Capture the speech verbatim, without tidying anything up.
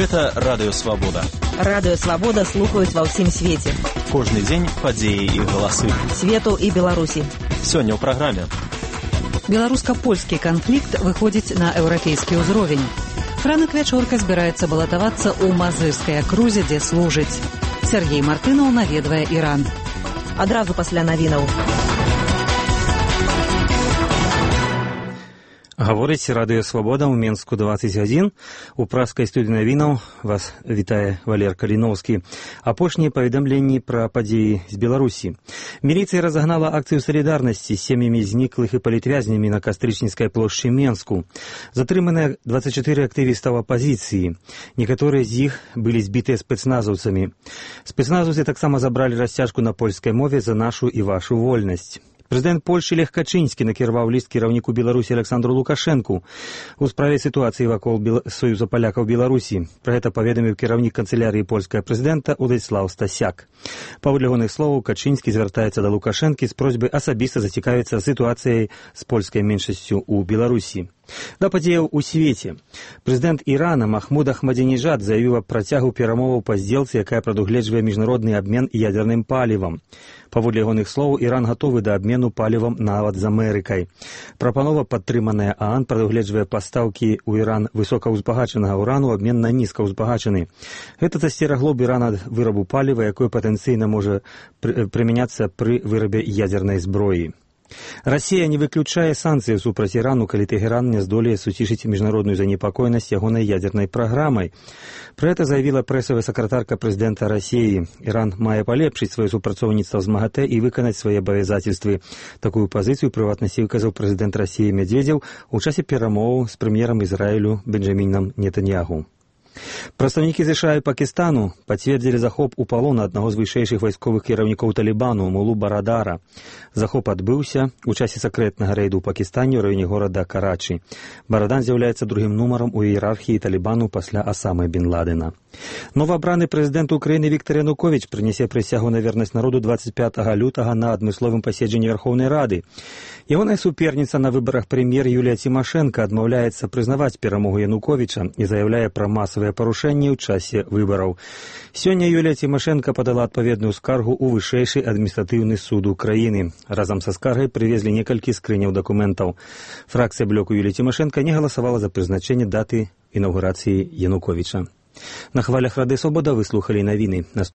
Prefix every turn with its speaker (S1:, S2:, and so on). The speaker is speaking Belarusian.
S1: Гэта Радыё Свабода.
S2: Радыё Свабода слухаюць ва ўсім свеце.
S1: Кожны дзень падзеі і галасы.
S2: Свету і Беларусі.
S1: Сёння ў праграме.
S3: Беларуска-польскі канфлікт выходзіць на еўрапейскі ўзровень. Франак Вячорка збіраецца балатавацца ў мазырскай акрузе, дзе служыць. Сергей Мартынаў наведвае Іран.
S2: Адразу пасля навінаў.
S4: Гаворыць Радыё Свабода ў Менску дваццаць адзін. У праскай студыі навінаў вас вітае Валер Каліноўскі. Апошнія паведамленні пра падзеі з Беларусі. Міліцыя разагнала акцыю салідарнасці з сем'ямі зніклых і палітвязнямі на Кастрычніцкай плошчы Менску. Затрыманыя дваццаць чатыры актывістаў апазіцыі. Некаторыя з іх былі збітыя спецназаўцамі. Спецназаўцы таксама забралі расцяжку на польскай мове за нашу і вашу вольнасць. Прэзідэнт Польшчы Лех Качынскі накіраваў ліст кіраўніку Беларусі Александру Лукашэнку у справе сітуацыі вакол Бел... Союза палякаў Беларусі. Пра гэта паведаміў кіраўнік канцылярыі польскага прэзідэнта Уладзіслаў Стасяк. Паводле ягоных словаў, Качынскі звяртаецца да Лукашэнкі з просьбай асабіста зацікавіцца сітуацыяй з польскай меншасцю ў Беларусі. Да падзеяў у свеце. Прэзідэнт Ірана Махмуд Ахмадзінеджад заявіў аб працягу перамоваў па здзелцы, якая прадугледжвае міжнародны абмен ядерным палівам. Паводле ягоных словаў, Іран гатовы да абмену палівам нават з Амерыкай. Прапанова, падтрыманая ААН, прадугледжвае пастаўкі ў Іран высокаўзбагачанага ўрану, абмен на нізкаўзбагачаны. Гэта засцерагло б Іран ад вырабу паліва, якое патэнцыйна можа прымяняцца пры вырабе ядернай зброі. Расія не выключае санкцыі супраць Ірану, калі Тэхеран не здолее суцішыць міжнародную занепакоенасць ягонай ядернай праграмай. Пра гэта заявіла прэсавая сакратарка прэзідэнта Расіі. Іран мае палепшыць сваё супрацоўніцтва з МАГАТЭ і выканаць свае абавязацельствы. Такую пазіцыю прыватнасці выказаў прэзідэнт Расіі Медведзеў у часе перамоваў з прэм'ерам Ізраілю Бенджамінам Нетаньягу. Прадстаўнікі ЗША і Пакістану пацвердзілі захоп у палон аднаго з вышэйшых вайсковых кіраўнікоў Талібану, Мулу Барадара. Захоп адбыўся у часе сакрэтнага рэйду ў Пакістане ў раёне горада Карачы. Барадан з'яўляецца другім нумарам у іерархіі Талібану пасля Асамы Бін Ладена. Новаабраны прэзідэнт Украіны Віктар Януковіч прынясе прысягу на вернасць народу дваццаць пятага лютага на адмысловым паседжанні Верхоўнай Рады. Ягоная суперніца на выбарах прэм'ер Юлія Цімашэнка адмаўляецца прызнаваць перамогу Януковіча і заяўляе пра масавыя парушэнні ў часе выбараў. Сёння Юлія Цімашэнка падала адпаведную скаргу ў вышэйшы адміністратыўны суд Украіны. Разам са скаргай прывезлі некалькі скрыняў дакументаў. Фракцыя блоку Юліі Цімашэнка не галасавала за прызначэнне даты інаўгурацыі Януковіча. На хвалях Радыё Свабода вы слухалі навіны.